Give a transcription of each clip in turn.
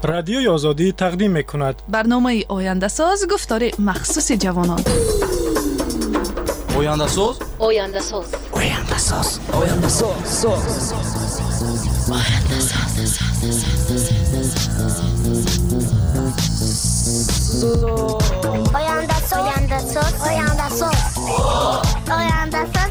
رادیوی آزادی تقدیم می‌کند. برنامه آینده ساز گفتار مخصوص جوانان. آینده ساز. آینده ساز. آینده ساز. آینده ساز. آینده ساز. آینده ساز. آینده ساز. آینده ساز. آینده ساز.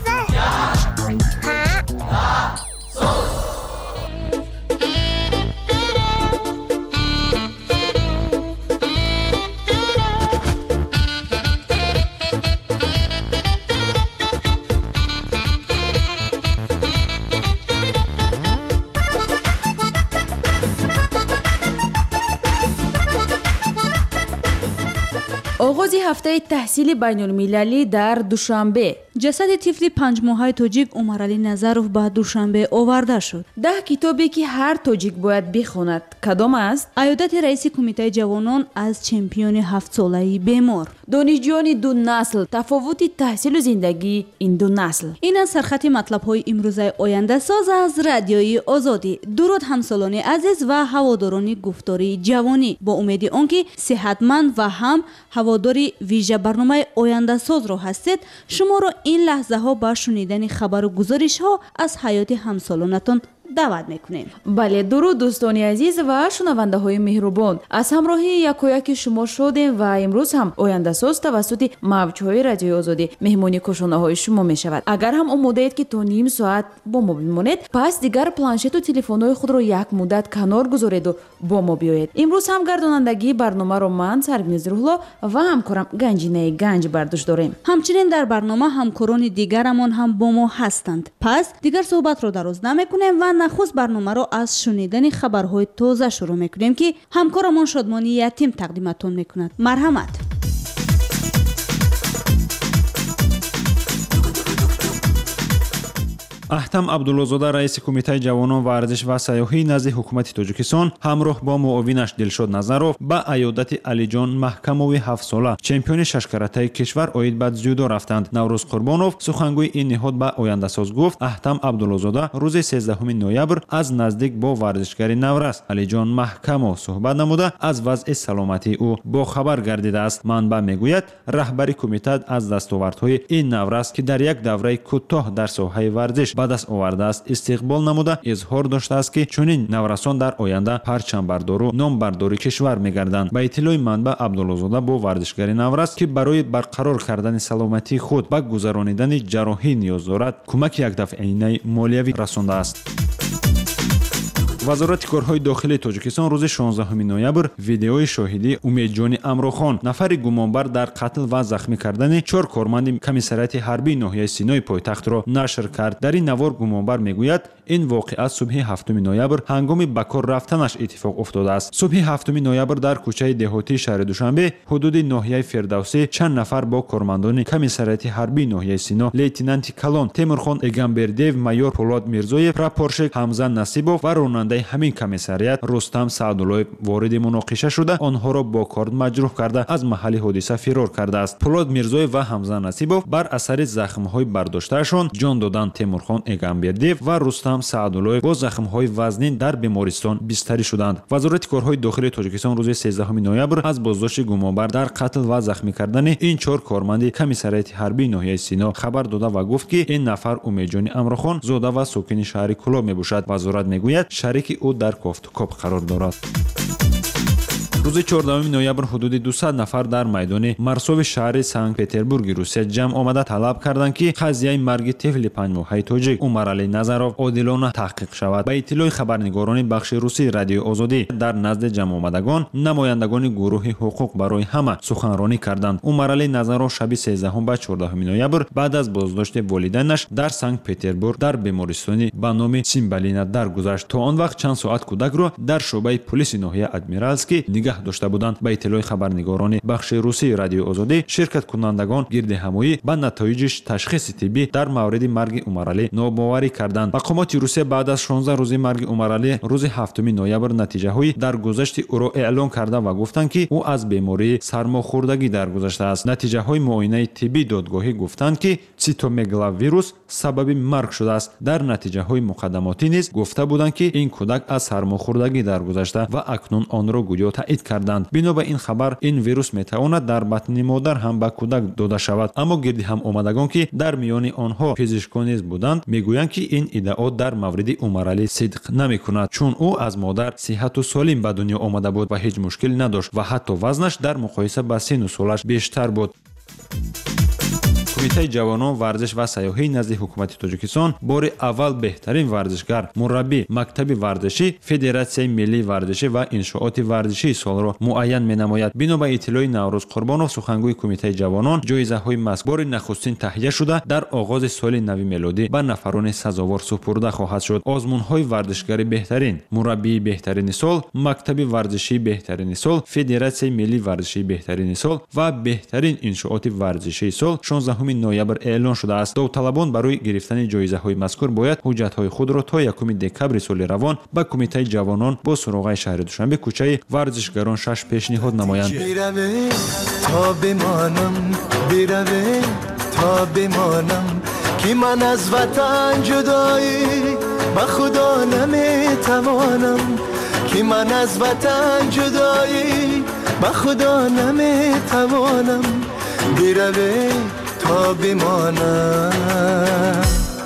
оғози ҳафтаи таҳсили байнулмилалӣ дар душанбе ҷасади тифли 5 моҳаи тоҷик Умаралӣ Назаров ба Душанбе оварда шуд. 10 китобе ки ҳар тоҷик бояд бихонад кадом аст? Аёдати раиси кумитаи ҷавонон аз чемпиони 7-солаи бемор. Донишҷӯёни ду насл, тафовути таҳсилу зиндагӣ ин ду насл. Ин аст сархати матлабҳои имрӯзаи Ояндасоз аз Радиои Озодӣ. Дуруд ҳамсолони азиз ва ҳаводорони гуфтории ҷавонӣ. Бо умеди он ки сеҳатманд ва ҳам ҳаводори вижа барномаи Ояндасозро ҳастед, шуморо ин лаҳзаҳо ба шунидани хабару гузоришҳо аз ҳаёти ҳамсолонатон даъват мекунем. Бале, дуруд дӯстони азиз ва шунавандаҳои меҳрубон. Аз ҳамроҳии якояки шумо шодем ва имрӯз ҳам Ояндасоз тавассути мавҷҳои Радиои Озодӣ меҳмони кушонаҳои шумо мешавад. Агар ҳам омодаед ки то ним соат бо мо бимонед, пас дигар планшету телефонҳои худро як муддат канор гузореду бо мо биёед. Имрӯз ҳам гардонандагии барномаро ман Сарвиниз Рӯҳло ва ҳамкорам Ганҷинаи Ганҷ бардошт дорем. Ҳамчунин дар барнома ҳамкорони дигарамон ҳам бо мо ҳастанд. Пас дигар суҳбатро дароз намекунем ва нахуст барномаро аз шунидани хабарҳои тоза шурӯъ мекунем ки ҳамкорамон Шодмони Ятим тақдиматон мекунад. Марҳамат. аҳтам абдуллозода раиси кумитаи ҷавонон варзиш ва сайёҳӣ назди ҳукумати тоҷикистон ҳамроҳ бо муовинаш Дилшод Назаров ба аёдати Алиҷон Маҳкамови 7 сола чемпиони шашкаратаи кишвар оид ба дзюдо рафтанд. Наврӯз Қурбонов сухангӯи ин ниҳод ба Ояндасоз гуфт аҳтам абдуллозода рӯзи 13 ноябр аз наздик бо варзишгари Наврас Алиҷон Маҳкамов суҳбат намуда аз вазъи саломатии ӯ бохабар гардидааст. Манбаъ мегӯяд раҳбари кумита аз дастовардҳои ин Наврас ки дар як давраи кӯтоҳ дар соҳаи варзиш ба даст овардааст истиқбол намуда изҳор доштааст ки чунин наврасон дар оянда парчамбардору номбардори кишвар мегарданд. Ба иттилои манбаъ Абдуллозода бо варзишгари Наврас ки барои барқарор кардани саломатии худ ба гузаронидани ҷарроҳӣ ниёз дорад кӯмаки якдафъаинаи молиявӣ расондааст. вазорати корҳои дохилии Тоҷикистон рӯзи 16 ноябр видеои шоҳидӣ Умедҷони Амрохон нафари гумонбар дар қатл ва захмӣ кардани 4 корманди комиссарияти ҳарбии ноҳияи Синои пойтахтро нашр кард. Дар ин навор гумонбар мегӯяд ин воқеа субҳи 7 ноябр ҳангоми ба кор рафтанаш иттифоқ уфтодааст. Субҳи 7 ноябр дар кӯчаи деҳотии шаҳри Душанбе ҳудуди ноҳияи Фирдавсӣ чанд нафар бо кормандони комиссарияти ҳарбии ноҳияи Сино лейтенанти Калон Темурхон Эгамбердиев, майор Полод Мирзоев, прапорщик Ҳамза Насибов ва ронандаи ҳамин комиссарият Рустам Саъдуллоев вориди муноқиша шуда онҳоро бо корд маҷрӯҳ карда аз маҳалли ҳодиса фирор кардааст. Полод Мирзоев ва Ҳамза Насибов бар асари захмҳои бардоштаашон ҷон доданд. Темурхон Эгамбердиев ва Рустам Саъдуллоев бо захмҳои вазнин дар бемористон бистарӣ шуданд. Вазорати корҳои дохилии Тоҷикистон рӯзи 13 ноябр аз боздошти гумонбар дар қатл ва захмӣ кардани ин 4 корманди комиссарияти ҳарбии ноҳияи Сино хабар дода ва гуфт ки ин нафар Умедҷони Амрохон зода ва сокини шаҳри Кӯлоб мебошад. Вазорат мегӯяд шарики ӯ дар кофтукоп қарор дорад. рӯзи 14 ноябр ҳудуди 200 нафар дар майдони марсови шаҳри Санкт-Петербурги Русия ҷамъ омада талаб карданд ки қазияи марги тифли 5 моҳаи тоҷик Умаралӣ Назаров одилона таҳқиқ шавад. Ба иттилои хабарнигорони бахши русии Радиои Озодӣ дар назди ҷамъомадагон намояндагони гурӯҳи ҳуқуқ барои ҳама суханронӣ карданд. Умаралӣ Назаров шаби 13 ба 14 ноябр баъд аз боздошти волидайнаш дар Санкт-Петербург дар бемористони ба номи Симбалина даргузашт. То он вақт чанд соат кӯдакро дар шуъбаи полиси ноҳия Адмиралский нигоҳ нигоҳ дошта буданд. ба иттилои хабарнигорони бахши русии радиои озодӣ, ширкаткунандагон гирди ҳамоӣ ба натоиҷи ташхиси тиббӣ дар мавриди марги Умаралӣ нобоварӣ карданд. Мақомоти Русия баъд аз 16 рӯзи марги Умаралӣ рӯзи 7 ноябр натиҷаҳои даргузашти ӯро эълон карда ва гуфтанд, ки ӯ аз бемории сармохӯрдагӣ даргузаштааст. натиҷаҳои муоинаи тиббии додгоҳӣ гуфтанд, ки цитомегаловирус сабаби марг шудааст. дар натиҷаҳои муқаддамотӣ низ гуфта буданд, ки ин кӯдак аз сармохӯрдагӣ даргузашта ва акнун онро гӯё таъид карданд. бино ба ин хабар, ин вирус метавонад дар батни модар ҳам ба кӯдак дода шавад. аммо гирди ҳамомадагон, ки дар миёни онҳо пизишкон низ буданд, мегӯянд, ки ин иддао дар мавриди Умаралӣ сидқ намекунад, чун ӯ аз модар сиҳату солим ба дунё омада буд ва ҳеҷ мушкиле надошт ва ҳатто вазнаш дар муқоиса ба сину солаш бештар буд. кумитаи ҷавонон, варзиш ва сайёҳӣ назди ҳукумати Тоҷикистон бори аввал беҳтарин варзишгар, мураббӣ, мактаби варзишӣ, Федератсияи миллии варзишӣ ва иншооти варзишии солро муайян менамояд. бино ба иттилои Наврӯз Қурбонов, сухангӯи кумитаи ҷавонон, ҷоизаҳои мазкур бори нахустин таҳия шуда дар оғози соли нави мелодӣ ба нафарони сазовор супурда хоҳад шуд. озмунҳои варзишгари беҳтарин, мураббии беҳтарини сол, мактаби варзишии беҳтарини сол, Федератсияи миллии варзишии беҳтарини сол ва беҳтарин иншооти варзишии сол 16 ноябр эълон шудааст. довталабон барои гирифтани ҷоизаҳои мазкур бояд ҳуҷҷатҳои худро то 1 декабри соли равон ба кумитаи ҷавонон бо суроғаи шаҳри Душанбе кӯчаи варзишгарон 6 пешниҳод намоянд. که من از وطن جدایی با خدا نمیتوانم که من از وطن جدایی با خدا نمیتوانم بروی تا بمانم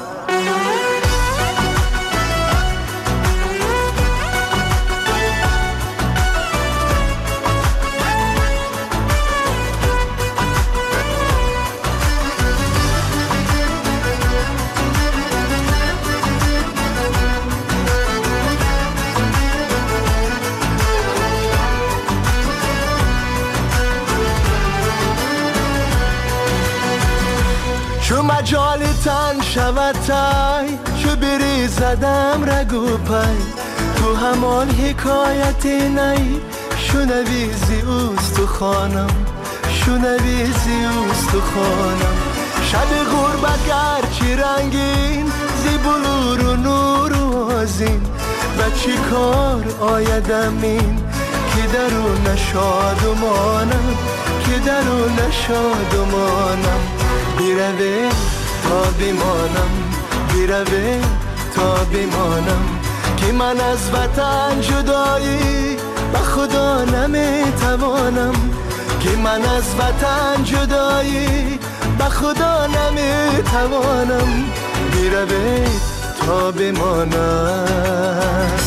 چو مجال تن شود تای چو بری زدم رگو پای تو همان حکایت نی شنوی زی اوست خانم شنوی زی اوست خانم شب غربت گرچه رنگین زی بلور و نور و آزین و چی کار آیدم این که درون شادمانم که درون شادمانم بروی تا بمانم بروی تا بمانم که من از وطن جدایی به خدا نمیتوانم که من از وطن جدایی به خدا نمیتوانم بروی تا بمانم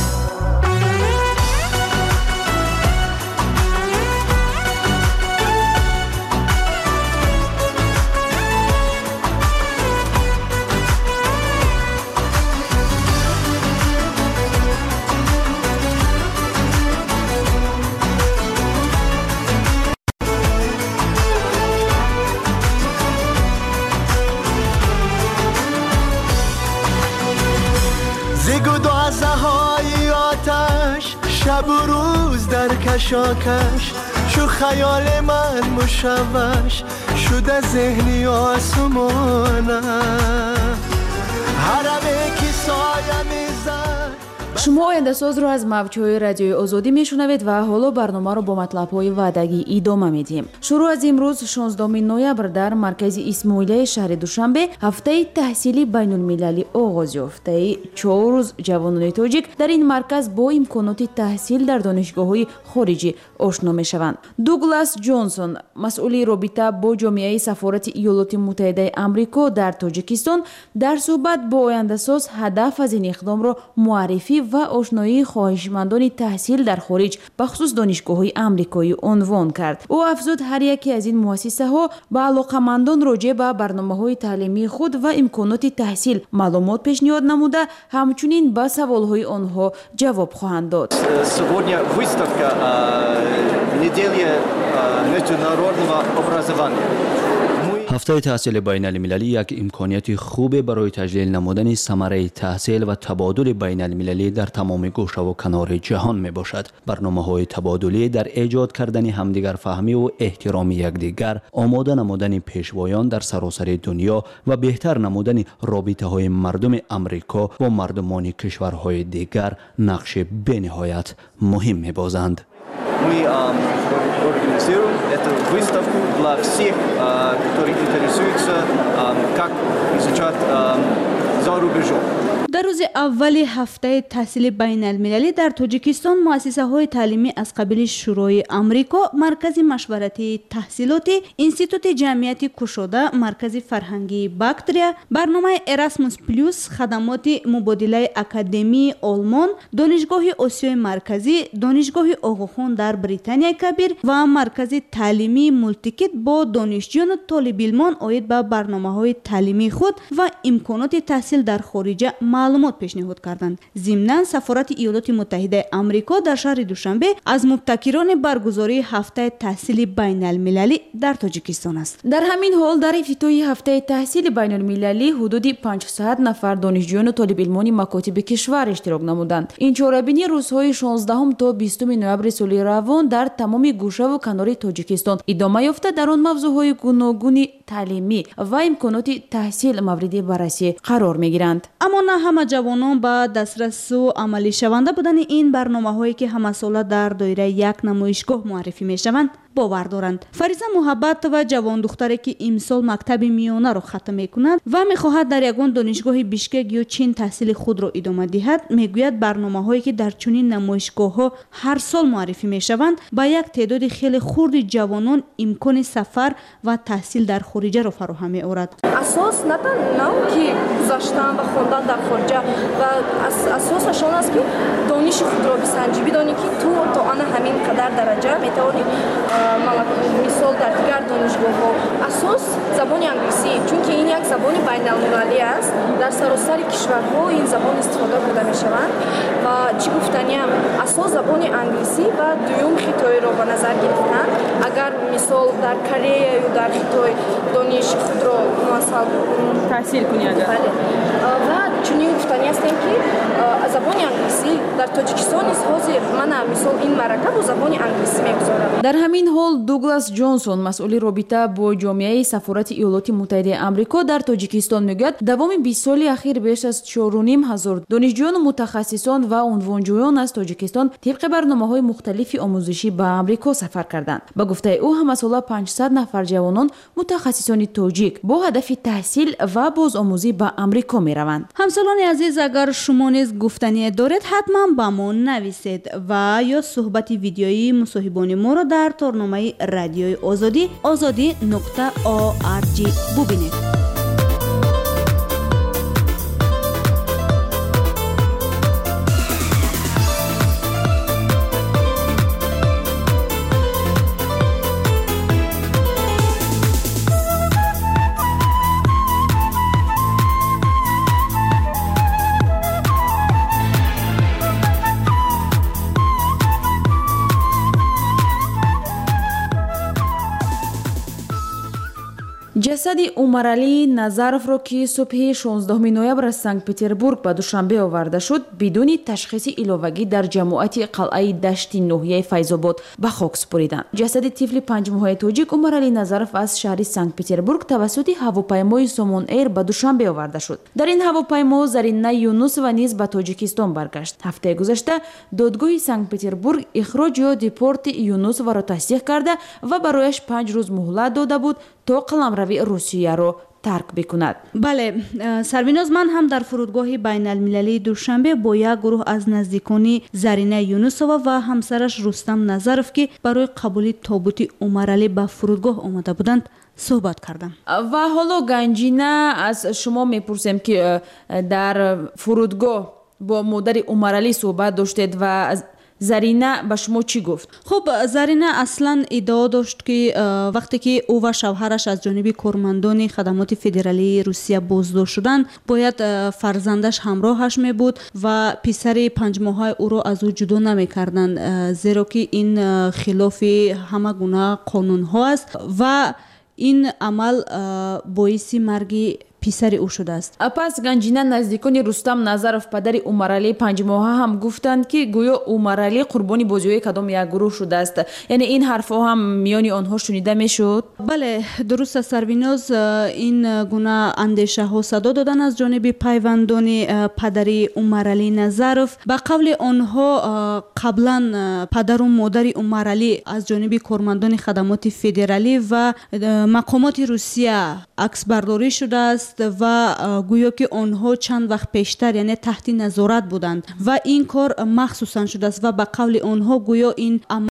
شب و روز در کشاکش چو خیال من مشوش شده ذهنی آسمانم حرمه که سایه میزد. шумо ояндасозро аз мавҷҳои радиои озодӣ мешунавед ва ҳоло барномаро бо матлабҳои ваъдагӣ идома медиҳем. шурӯъ аз имрӯз 16 ноябр дар маркази исмоилияи шаҳри Душанбе ҳафтаи таҳсили байнулмилалӣ оғоз ёфт. таи 4 рӯз ҷавонони тоҷик дар ин марказ бо имконоти таҳсил дар донишгоҳҳои хориҷӣ ошно мешаванд. дуглас ҷонсон, масъули робита бо ҷомеаи сафорати иёлоти муттаҳидаи амрико дар тоҷикистон, дар суҳбат бо ояндасоз ҳадаф аз ин иқдомро муаррифӣ ва ошноии хоҳишмандони таҳсил дар хориҷ бахусус донишгоҳҳои амрикоӣ унвон кард. ӯ афзуд, ҳар яке аз ин муассисаҳо ба алоқамандон роҷеъ ба барномаҳои таълимии худ ва имконоти таҳсил маълумот пешниҳод намуда, ҳамчунин ба саволҳои онҳо ҷавоб хоҳанд дод. Сегодня выставка недели международного образования. هفته تحصیل بین المللی یک امکانیت خوب برای تجلیل نمودن ثمره تحصیل و تبادل بین المللی در تمام گوشه و کنار جهان می باشد. برنامه‌های تبادلی در ایجاد کردن همدیگر فهمی و احترام یکدیگر، آماده نمودن پیشوایان در سراسر دنیا و بهتر نمودن رابطه‌های مردم امریکا با مردمان کشورهای دیگر نقش بینهایت مهم می‌بازند. Мы организируем эту выставку для всех, которые интересуются, как изучать за рубежом. در روز اول هفته تحصیل بین المللی در تاجیکستان مؤسسه های تعلیمی از قبیل شورای آمریکا، مرکز مشورتی تحصیلاتی، انستیتوت جمعیت کشاده، مرکز فرهنگی باکتریا، برنامه اراسموس پلوس، خدمات مبادله اکادمی آلمان، دانشگاه آسیای مرکزی، دانشگاه آقاخان در بریتانیا کبیر و مرکز تعلیمی مولتیکت با دانشجویان و طالب علمان آید به برنامه‌های تعلیمی خود و امکانات تحصیل در خارج معلومات پیشنهاد کردند. ضمناً سفارت ایالات متحده آمریکا در شهر دوشنبه از مبتکران برگزاری هفته تحصیل بین المللی در تاجیکستان است. در همین حال در افتتاح هفته تحصیل بین المللی حدود 500 نفر دانشجویان و طالب علمان مکاتب کشور اشتراک نمودند. این چهاربینی روزهای 16 تا 20 نوامبر سال روان در تمام گوشه و کنار تاجیکستان ادامه یافته در آن موضوعهای گوناگون تعلیمی و امکانات تحصیل مورد بررسی قرار میگیرند. اما نه همه جوانان با دسترس و عملی شونده بودن این برنامه‌هایی که همه ساله در دایره یک نمایشگاه معرفی میشوند باور دارند. فریضه محبت و جوان دختری که امسال مکتب میانه را ختم میکند و میخواهد در یگان دانشگاه بیشکک یا چین تحصیل خود را ادامه دهد، میگوید برنامه‌هایی که در چنین نمایشگاه‌ها هر سال معرفی میشوند با یک تعداد خیلی خرد جوانان امکان سفر و تحصیل در خارج را فراهم می‌آورد. اساس نه که گذاشتن و خواندن در خارج و اساسشون است که دانش خود را بسنجی، بدانی که تو آن همین قدر درجه میتوانی مثال در دیگر دانشگاه‌ها اساس زبان انگلیسی، چون که این یک زبان بین‌المللی است، در سراسر کشورها این زبان استفاده کرده می‌شوند و چی گفتنی هم اساس زبان انگلیسی و دوم خطای را به نظر گرفتن. اگر مثال در کره یا در خطای دانش خود را مثلا تحصیل کنی و چنین گفتنی است که زبان انگلیسی در تاجیکستان است. حاضر من مثال این مرکب و زبان انگلیسی می‌گذارم. در همین حال دوگلاس جونسون مسئول رابطه با جامعه سفارت ایالات متحده آمریکا در تاجیکستان میگوید دوام 20 سال اخیر بیش از 4,500 دانشجویان و متخصصان و عنوانجویان از تاجیکستان طبق برنامه‌های مختلفی آموزشی به آمریکا سفر کردند. با گفته او همه ساله 500 نفر جوانان متخصصان تاجیک با هدف تحصیل و بازآموزی به آمریکا میروند. همسالان عزیز، اگر شما نیز گفتنی دارید حتما با ما نویسید و یا صحبت ویدیویی مصاحبان ما را در تورنمه رادیوی آزادی azadi.org ببینید. جسد عمرعلی نظرов را که صبح 16 نوامبر از سنت پتربورگ به دوشنبه آورده شد بدون تشخیص ایلاوگی در جماعت قلعه دشتی ناحیه فیض‌آباد به خاک سپردند. جسد طفل 5 ماهه تاجیک عمرعلی نظرов از شهر سنت پتربورگ توسط هواپیمای سومون ایر به دوشنبه آورده شد. در این هواپیما زرینه یونس و نیز به تاجیکستان برگشت. هفته گذشته دادگاه سنت پتربورگ اخراج یا دیپورت یونس را تصدیق کرده و برایش 5 روز مهلت داده بود تا قلمرو روسیه را ترک بکند. بله سرویناز، من هم در فرودگاه بین المللی دوشنبه با یک گروه از نزدیکان زرینه یونسова و همسرش رستم نظرов که برای قبول تابوت عمرعلی به فرودگاه آمده بودند صحبت کردم. و حالا گنجینه از شما میپرسیم که در فرودگاه با مادر عمرعلی صحبت داشتید و زرینه به شما چی گفت؟ خب زرینه اصلا ادعا داشت که وقتی که او و شوهرش از جانب کارمندان خدمات فدرالی روسیه بازداشت شدند باید فرزندش همراهش می بود و پسر 5 ماهه او را از او جدا نمی کردند، زیرا که این خلاف همه گونه قانون ها است و این عمل باعث مرگ پسر او شده است. پس گنجینه نزدیکان رستم نظرов پدر عمرعلی 5 ماهه هم گفتند که گویا عمرعلی قربانی بازی‌های کدام یک گروه شده است. یعنی این حرفها هم میان آنها شنیده میشد؟ بله درست است سرویناز. این گونه اندیشه ها صدا دادن از جانب پیوندان پدر عمرعلی نظرов. به قول آنها قبلا پدر و مادر عمرعلی از جانب کارمندان خدمات فدرالی و مقامات روسیه عکس برداری شده است و گویا که آنها چند وقت پیشتر یعنی تحت نظارت بودند و این کار مخصوصا شده است و به قول آنها گویا این